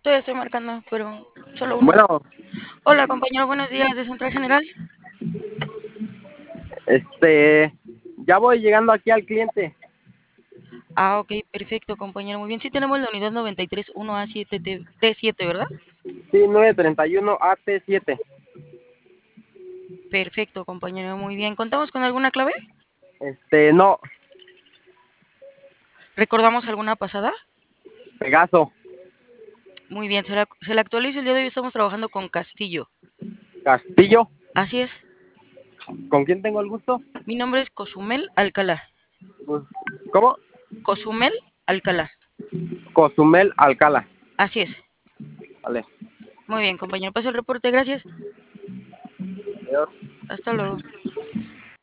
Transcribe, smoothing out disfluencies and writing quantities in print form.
Todavía estoy marcando, pero solo uno. Bueno, Hola, compañero, buenos días de Central General. este, ya voy llegando aquí al cliente. Ah, ok, perfecto, compañero. Muy bien. Sí, tenemos la unidad 931A7T7, ¿verdad? Sí, 931 AT7. Perfecto, compañero. Muy bien. ¿Contamos con alguna clave? No, ¿Recordamos alguna pasada? Pegaso, Muy bien, se la actualizo. El día de hoy estamos trabajando con Castillo. Castillo. Así es. ¿Con quién tengo el gusto? Mi nombre es Cozumel Alcalá. Pues, ¿cómo? Cozumel Alcalá. Cozumel Alcala. Así es. Vale. Muy bien, compañero. Paso el reporte. Gracias. Adiós. Hasta luego.